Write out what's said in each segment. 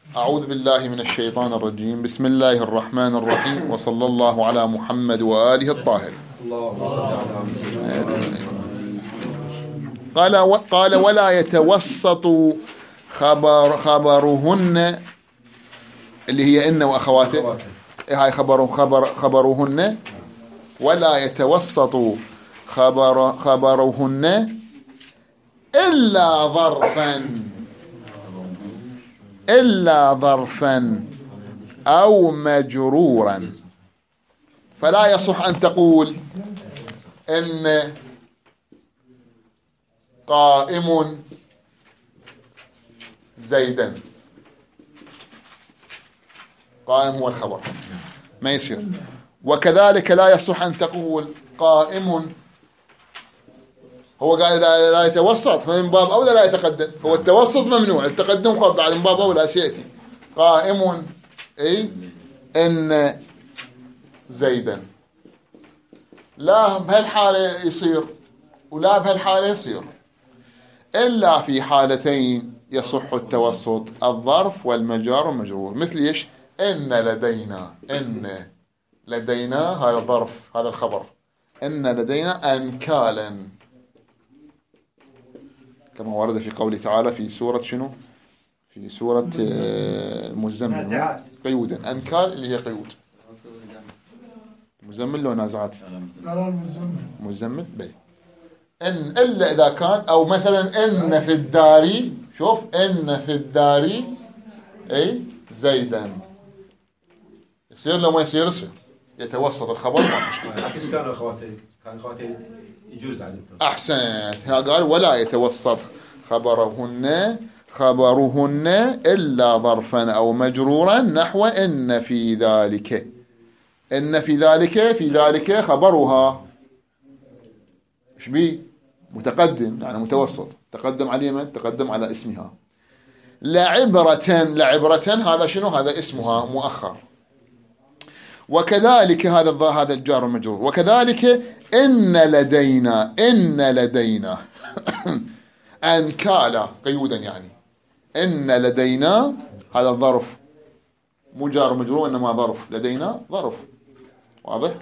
أعوذ بالله من الشيطان الرجيم. بسم الله الرحمن الرحيم، وصلى الله على محمد وآله الطاهر. قال ولا يتوسط خبرهن، اللي هي إن وأخواته، هاي خبرهن، ولا يتوسط خبرهن إلا ظرفا أو مجرورا. فلا يصح أن تقول إن قائم زيدا، قائم هو الخبر، ما يصير. وكذلك لا يصح أن تقول قائم، هو قال إذا لا يتوسط فمن باب أولى لا يتقدم، هو التوسط ممنوع، التقدم خاف بعد من باب أولى سيأتي. قائم أي إن زيدا، لا بهالحالة يصير ولا بهالحالة يصير، إلا في حالتين يصح التوسط: الظرف والمجار والمجرور. مثل إيش؟ إن لدينا هذا الظرف، هذا الخبر. إن لدينا أنكالا، كما ورد في قوله تعالى في سورة شنو؟ في سورة المزمل، قيودا. أنكال اللي هي قيود. مزمل لو نازعات مزمل بي. إن إلا إذا كان، أو مثلا إن في الدار، شوف إن في الدار أي زيدا، يصير لو ما يصير يصير، يتوسط الخبر ما مشكلة. عكس كانوا أخواتي يجوز عليه. أحسنت. هنا قال ولا يتوسط خبرهن إلا ظرفا أو مجرورا، نحو إن في ذلك. إن في ذلك خبرها إيش بيه؟ متقدم، يعني متوسط، تقدم على من؟ تقدم على اسمها. لعبرة هذا شنو؟ هذا اسمها مؤخر. وكذلك هذا الجار والمجرور. وكذلك إن لدينا أنكالا قيودا، يعني إن لدينا هذا الظرف، مو جار مجرور إنما ظرف، لدينا ظرف، واضح؟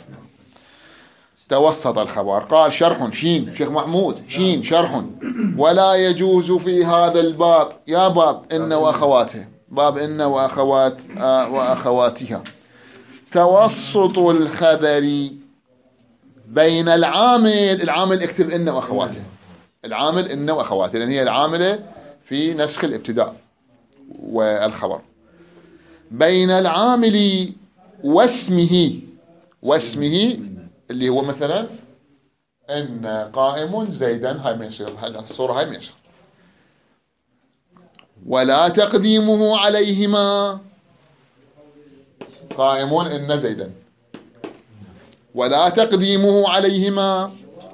توسط الخبر. قال شرح شين، شيخ محمود شين شرح: ولا يجوز في هذا الباب، يا باب إن وأخواته، باب إن وأخواتها، توسط الخبر بين العامل اكتب إن وأخواته، العامل إن وأخواته، لأن هي العاملة في نسخ الابتداء والخبر. بين العامل واسمه اللي هو مثلا إن قائم زيدا، هاي ما يصير، الصورة هاي ما يصير. ولا تقديمه عليهما، قائم إن زيدا، ولا تقديمه عليهما،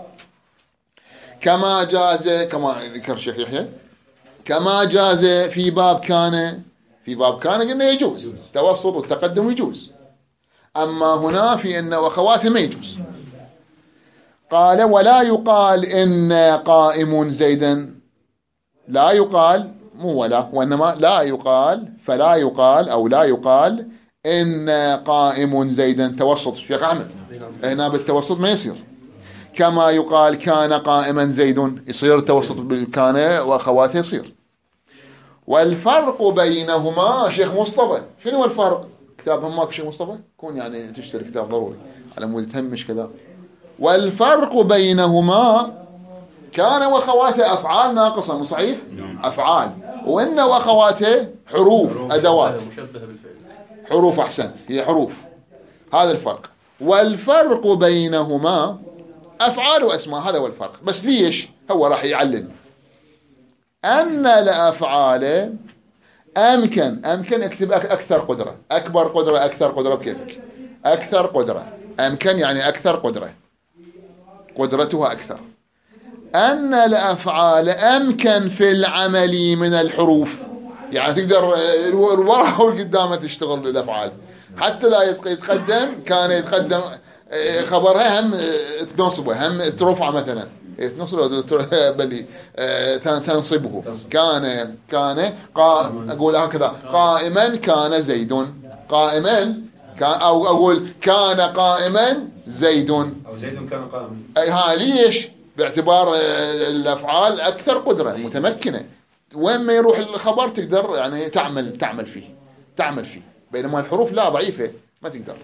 كما جاز، كما ذكر الشيخ يحيى، كما جاز في باب كان قلنا يجوز توسط والتقدم يجوز، أما هنا في إن وأخواته ما يجوز. قال ولا يقال إن قائم زيدا، لا يقال، مو ولا وإنما لا يقال، فلا يقال أو لا يقال إن قائم زيدا. توسط شيخ أحمد، هنا بالتوسط ما يصير. كما يقال كان قائما زيد، يصير التوسط بالكان وأخواته يصير. والفرق بينهما شيخ مصطفى، شنو هو الفرق؟ كتاب هماك شيخ مصطفى، كون يعني تشتري كتاب ضروري على مود تهمش كذا. والفرق بينهما كان وأخواته أفعال ناقصة، مو صحيح؟ أفعال، وإن وأخواته حروف، أدوات، حروف. أحسنت، هي حروف، هذا الفرق. والفرق بينهما أفعال وأسماء، هذا هو الفرق. بس ليش؟ هو راح يعلل أن الأفعال أمكن اكتب أكثر قدرة، أكبر قدرة، أكثر قدرة، بكيفك. أكثر قدرة، أمكن يعني أكثر قدرة، قدرتها أكثر. أن الأفعال أمكن في العمل من الحروف، يعني تقدر الوراء والقدامة تشتغل الأفعال، حتى لا يتقدم، كان يتقدم خبرها هم تنصبه، هم ترفع مثلا، نصب بل تنصبه. كان أقول هكذا قائما كان زيد، قائما كان، أو أقول كان قائما زيد، أو زيد كان قائما. أي ليش؟ باعتبار الأفعال أكثر قدرة متمكنة، وين ما يروح الخبر تقدر يعني تعمل فيه، بينما الحروف لا ضعيفة ما تقدر.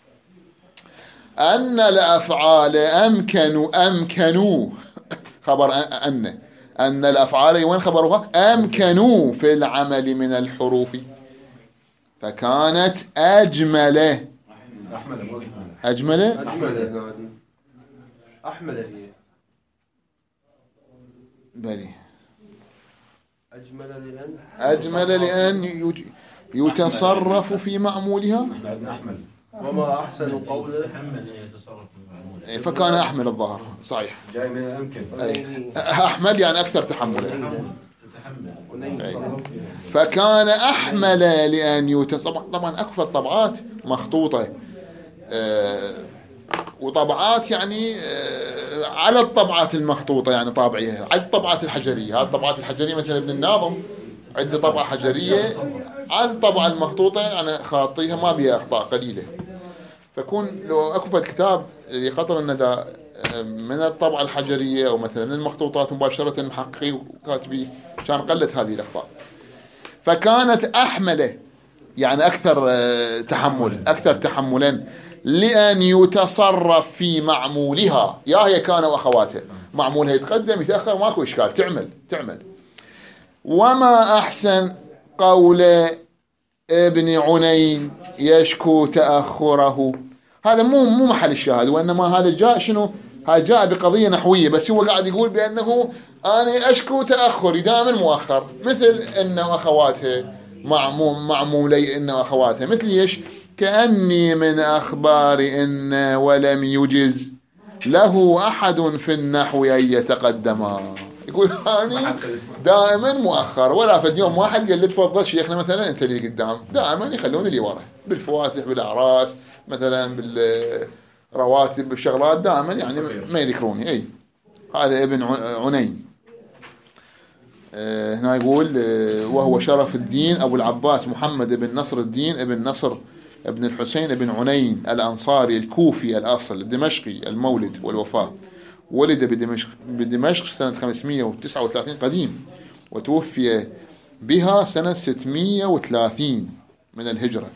أن الأفعال أمكنوا خبر أن الأفعال وين خبرها؟ أمكنوا في العمل من الحروف، فكانت أجمل بلي أجمل لأن يتصرف في معمولها. وما أحسن قوله فكان أحمل الظهر صحيح، جاي من الأمكن. أحمل يعني أكثر تحملا. فكان أحمل لأن طبعا أكثر طبعات مخطوطة، وطبعات يعني على الطبعات المخطوطة يعني طابعية، على الطبعات الحجرية. هذه الطبعات الحجرية مثلا ابن الناظم عنده طبعة حجرية على الطبعة المخطوطة يعني خاطيها ما بها أخطاء قليلة. فكون لو أكفت كتاب لقطر الندى من الطبعة الحجرية أو مثلا من المخطوطات مباشرة محققي وكاتبي كان قلت هذه الأخطاء. فكانت أحمله يعني أكثر تحملا لأن يتصرف في معمولها. يا هي كان وأخواتها معمولها يتقدم يتأخر ماكو إشكال، تعمل. وما أحسن قول ابن عنين يشكو تأخره. هذا مو محل الشاهد، وإنما هذا جاء شنو؟ هذا جاء بقضية نحوية، بس هو قاعد يقول بأنه أنا أشكو تأخري دائما مؤخر، مثل إن وأخواتها معمولي إن وأخواتها، مثل إيش؟ كأني من أخبار إن ولم يجز له أحد في النحو أن يتقدما. يقول أنا دائما مؤخر، ولا في يوم واحد قال لي تفضل شيخنا مثلا أنت لي قدام، دائما يخلون لي ورا بالفواتح بالأعراس مثلا بالرواتب بالشغلات، دائما يعني ما يذكروني. أي هذا ابن عنين. هنا يقول وهو شرف الدين أبو العباس محمد بن نصر الدين ابن نصر ابن الحسين ابن عنين الأنصاري الكوفي الأصل الدمشقي المولد والوفاة. ولد بدمشق سنة 539 قديم، وتوفي بها سنة 630 من الهجرة.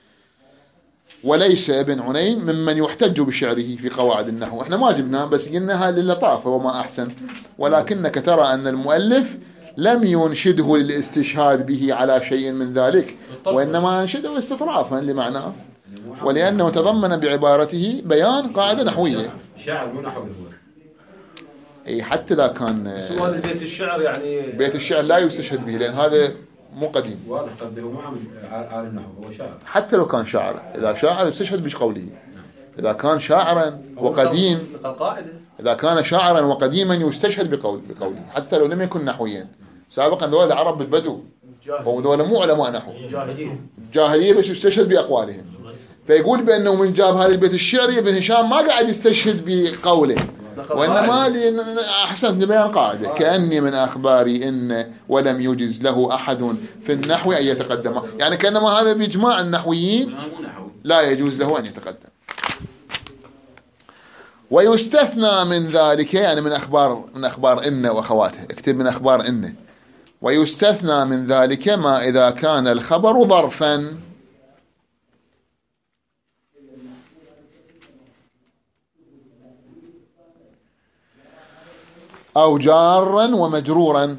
وليس ابن عنين ممن يحتج بشعره في قواعد النحو. احنا ما جبناه بس قلناها للطافة وما أحسن، ولكنك ترى أن المؤلف لم ينشده للاستشهاد به على شيء من ذلك، وإنما أنشده استطرافا لمعناه، ولأنه تضمن بعبارته بيان قاعدة نحوية. شاعر مو نحوي هو. اي حتى إذا كان سؤال بيت الشعر يعني بيت الشعر لا يستشهد به لأن هذا مو قديم. واضح قصده هو مو عالم نحو، هو شاعر. حتى لو كان شاعر، إذا شاعر يستشهد بقوله. إذا كان شاعرا وقديم، إذا كان شاعرا وقديما يستشهد بقوله حتى لو لم يكن نحويا. سابقا دول العرب بالبدو ودول مو علماء نحو، جاهلية بس يستشهد بأقوالهم. فيقول بأنه من جاب هذا البيت الشعري ابن هشام ما قاعد يستشهد بقوله، وإنما أحسنت بيان قاعدة كأني من أخباري إن ولم يجز له أحد في النحو أن يتقدم، يعني كأنما هذا بإجماع النحويين لا يجوز له أن يتقدم. ويستثنى من ذلك يعني من أخبار إن وأخواته، اكتب من أخبار إن. ويستثنى من ذلك ما إذا كان الخبر ظرفا أو جارا ومجرورا،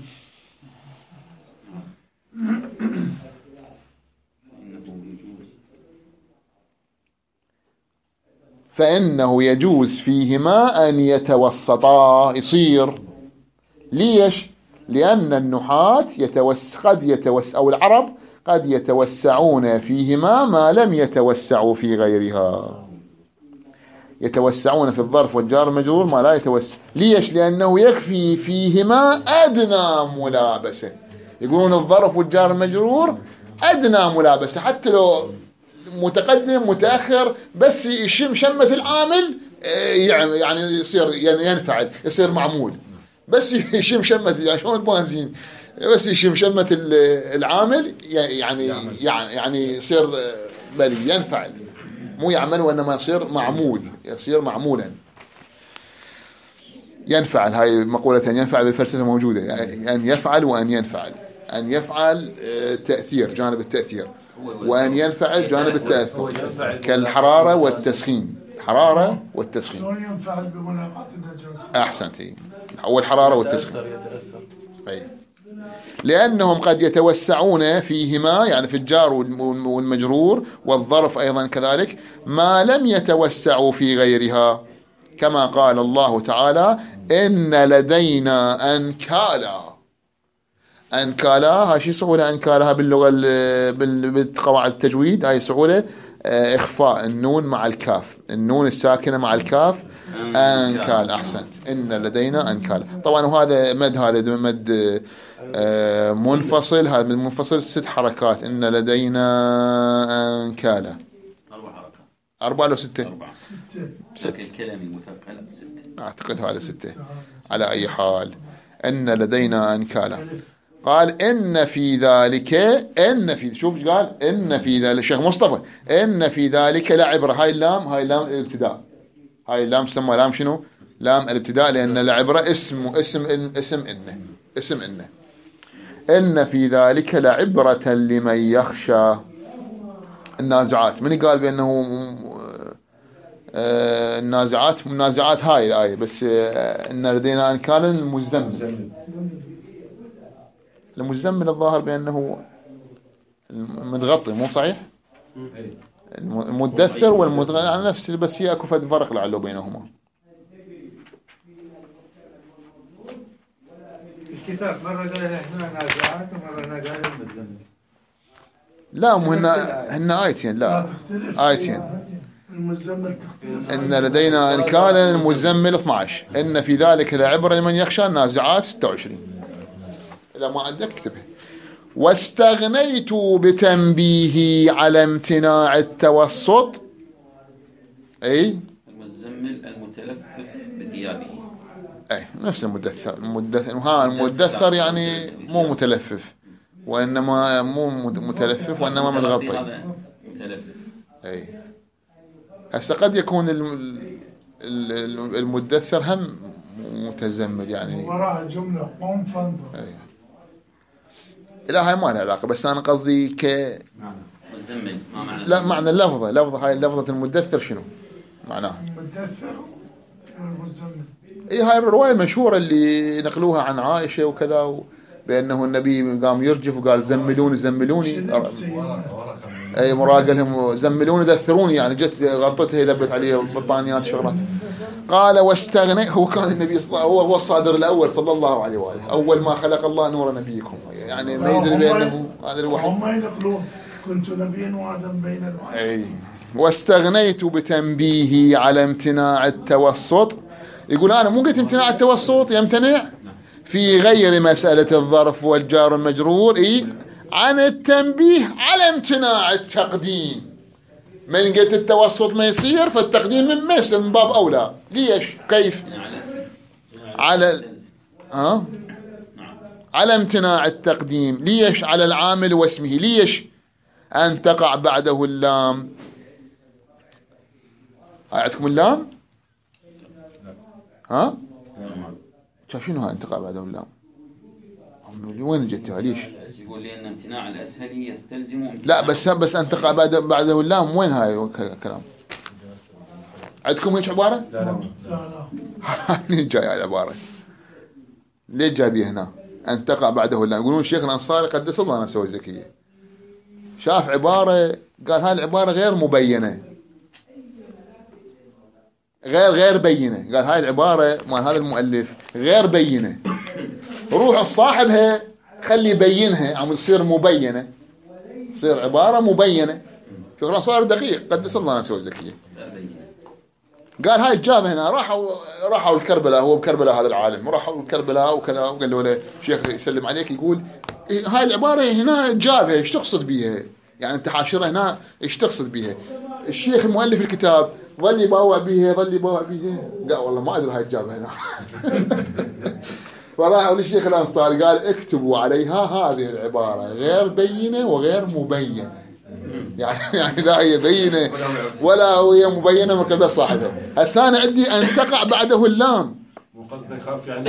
فإنه يجوز فيهما أن يتوسطا يصير. ليش؟ لأن النحاة أو العرب قد يتوسعون فيهما ما لم يتوسعوا في غيرها. يتوسعون في الظرف والجار المجرور ما لا يتوسع. ليش؟ لأنه يكفي فيهما أدنى ملابسة. يقولون الظرف والجار المجرور أدنى ملابسة، حتى لو متقدم متأخر بس يشم شمة العامل يعني يصير ينفعل، يصير معمول. بس يشم شمة يعني شلون البنزين، بس يشم شمة العامل يعني يصير بلي ينفعل، مو يعمل وإنما يصير معمول، يصير معمولا. ينفعل، هاي مقولة ينفعل بالفلسفة موجودة، يعني أن يفعل وأن ينفعل. أن يفعل تأثير، جانب التأثير، وأن ينفعل جانب التأثر، كالحرارة والتسخين. حرارة والتسخين. شلون ينفعل بملاقاة النجاسة؟ أحسنتي. أول حرارة والتسخين. لأنهم قد يتوسعون فيهما، يعني في الجار والمجرور والظرف أيضا كذلك، ما لم يتوسعوا في غيرها، كما قال الله تعالى: إن لدينا أنكالا. أنكالا هاي شي سهولة، أنكالها باللغة بالقواعد التجويد هاي سهولة، إخفاء النون مع الكاف، النون الساكنة مع الكاف. أنكال. أحسنت. إن لدينا أنكالا. طبعا وهذا مد، هذا مد منفصل، هذا من منفصل 6 حركات. إن لدينا أنكالا. 4 حركات. 4 لو 6؟ 4. 6. الكلام المثقل 6. أعتقد هذا 6. على أي حال، إن لدينا أنكالا. قال إن في ذلك، إن في، شوف قال إن في ذلك الشيخ مصطفى، إن في ذلك لعبرة. هاي اللام، هاي لام الابتداء، هاي اللام تسمى لام شنو؟ لام الابتداء، لأن العبرة اسم إنه. إن في ذلك لعبرة لمن يخشى. النازعات، من قال بأنه النازعات هاي الآية، بس إن لدينا أنكالا المزمل الظاهر بأنه المتغطي، مو صحيح؟ المدثر والمتغطي على نفس، بس هي أكو فد فرق لعله بينهما. الكتاب مرة قال إحنا نازعات ومرة قال المزمل. لا، مو هن آيتين. لا، آيتين. المزمل تختلف. إن لدينا أنكالا المزمل 12. إن في ذلك لعبرة لمن يخشى. النازعات 26. إذا ما عندك اكتبه. واستغنيت بتنبيهي على امتناع التوسط. أي المزمل المتلفف بثيابه. أي نفس المدثر. المدثر يعني مو متلفف، وإنما مو متلفف، وإنما متغطي. متلفف. أي هسه قد يكون المدثر هم متزمل، يعني وراء جملة قوم فانظر. لا، هاي ما لها علاقة، بس أنا قصدي مزمل ما معنى؟ لا، معنى اللفظة هاي لفظة المدثر شنو معناها؟ المدثر والمزمل. اي هاي الرواية المشهورة اللي نقلوها عن عائشة وكذا، بأنه النبي قام يرجف وقال زملوني. اي مراد لهم زملوني دثروني، يعني جت غطتها ذبت عليه بطانيات شغلات. قال واستغنى، هو كان النبي هو الصادر الأول صلى الله عليه وآله، أول ما خلق الله نور نبيكم، يعني ما يدري بأنه هذا الوحي. هم ما ينقلون كنت نبيا وآدم بين الوحي. أي واستغنيت بتنبيهي على امتناع التوسط. يقول أنا مو قلت امتناع التوسط يمتنع في غير مسألة الظرف والجار المجرور، عن التنبيه على امتناع التقديم. من قلت التوسط ما يصير، فالتقديم من مثل من باب أولى. ليش؟ كيف؟ على امتناع التقديم. ليش؟ على العامل واسمه. ليش؟ أن تقع بعده اللام. عندكم اللام؟ شنو هاي أن تقع بعده اللام؟ وين جتها؟ ليش؟ يقول لي أن امتناع الأسهل يستلزم لا، بس أن تقع بعده اللام، وين هاي الكلام؟ عندكم هيك عبارة؟ لا. ليه جاي العبارة؟ ليه جايبيه هنا؟ أن تقع بعده اللام. يقولون الشيخ الأنصاري قدس الله نفسه الزكية شاف عبارة، قال هاي العبارة غير مبينة، غير بينة. قال هاي العبارة مال هذا المؤلف غير بينة، روح الصاحبها خلي يبينها، عم تصير مبينة، تصير عبارة مبينة. شكرا، صار دقيق قدس الله نفسه الزكية. قال هاي الجاب هنا، راحوا الكربلاء، هو بكربلاء هذا العالم، راحوا الكربلاء وكذا، وقال له شيخ يسلم عليك، يقول هاي العبارة هنا جابها، ايش تقصد بيها؟ يعني انت حاشرها هنا، ايش تقصد بيها؟ الشيخ المؤلف الكتاب ظل يباوع به قال والله ما أدري هاي الجابة هنا. فراحوا للشيخ الأنصاري قال اكتبوا عليها هذه العبارة غير بينة وغير مبينة، يعني لا هي بينة ولا هي مبينة من قبل صاحبها. هسه أنا عندي أن تقع بعده اللام. وقصده يخاف يعني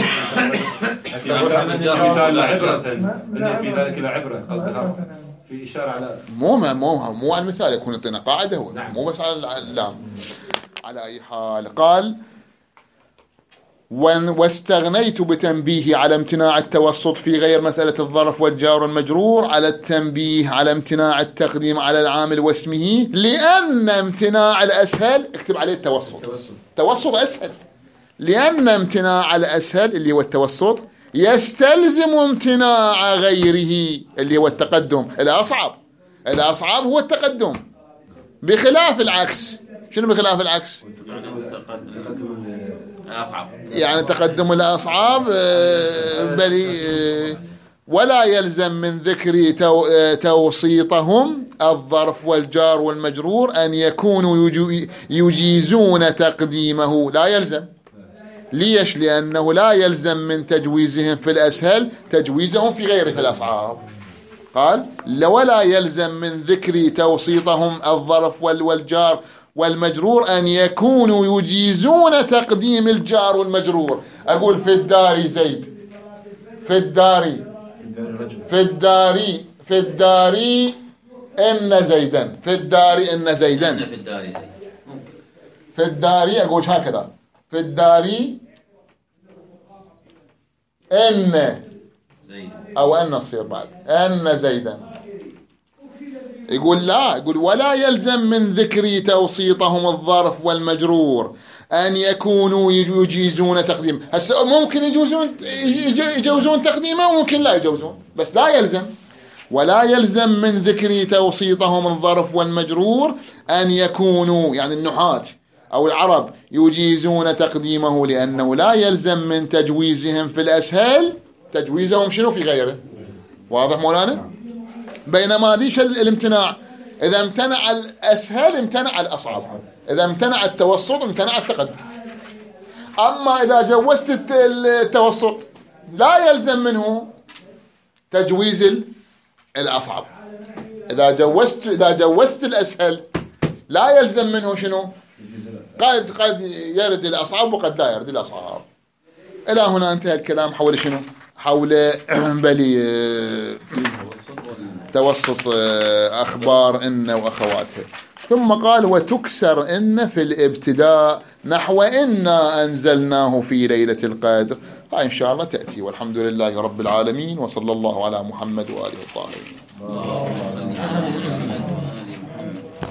مثال عبرة إن في ذلك لعبرة، قصده يخاف في إشارة على مو على المثال، يكون يعطينا قاعدة هو، مو بس على اللام. على أي حال قال واستغنيت بتنبيه على امتناع التوسط في غير مسألة الظرف والجار والمجرور على التنبيه على امتناع التقديم على العامل واسمه، لأن امتناع الأسهل اكتب عليه توسط أسهل، لأن امتناع الأسهل اللي هو التوسط يستلزم امتناع غيره اللي هو التقدم. الأصعب هو التقدم، بخلاف العكس. شنو بخلاف العكس؟ يعني تقدم الأصعب ولا يلزم من ذكر توسيطهم الظرف والجار والمجرور أن يكونوا يجيزون تقديمه. لا يلزم. ليش؟ لأنه لا يلزم من تجويزهم في الأسهل تجويزهم في غيره في الأصعب. قال ولا يلزم من ذكر توسيطهم الظرف والجار والمجرور أن يكونوا يجيزون تقديم الجار والمجرور. أقول في الدار زيد، في الدار إن زيدا، في الدار إن زيدا، في الدار أقول هكذا، في الدار إن أو أن تصير بعد أن زيدا. يقول لا، يقول ولا يلزم من ذكر توسيطهم الظرف والمجرور أن يكونوا يجيزون تقديم. هسه ممكن يجوزون تقديمه وممكن لا يجوزون، بس لا يلزم. ولا يلزم من ذكر توسيطهم الظرف والمجرور أن يكونوا، يعني النحاة أو العرب، يجيزون تقديمه، لأنه لا يلزم من تجويزهم في الأسهل تجويزهم شنو في غيره. واضح مولانا؟ بينما ذيش الامتناع، إذا امتنع الأسهل امتنع الأصعب، إذا امتنع التوسط امتنع التقدم. أما إذا جوزت التوسط لا يلزم منه تجويز الأصعب. إذا جوزت الأسهل لا يلزم منه شنو؟ قد يرد الأصعب وقد لا يرد الأصعب. إلى هنا انتهى الكلام حول شنو؟ حول توسط أخبار إن وأخواتها. ثم قال وتكسر إن في الابتداء نحو إنا أنزلناه في ليلة القدر. إن شاء الله تأتي. والحمد لله رب العالمين، وصلى الله على محمد وآله الطاهرين.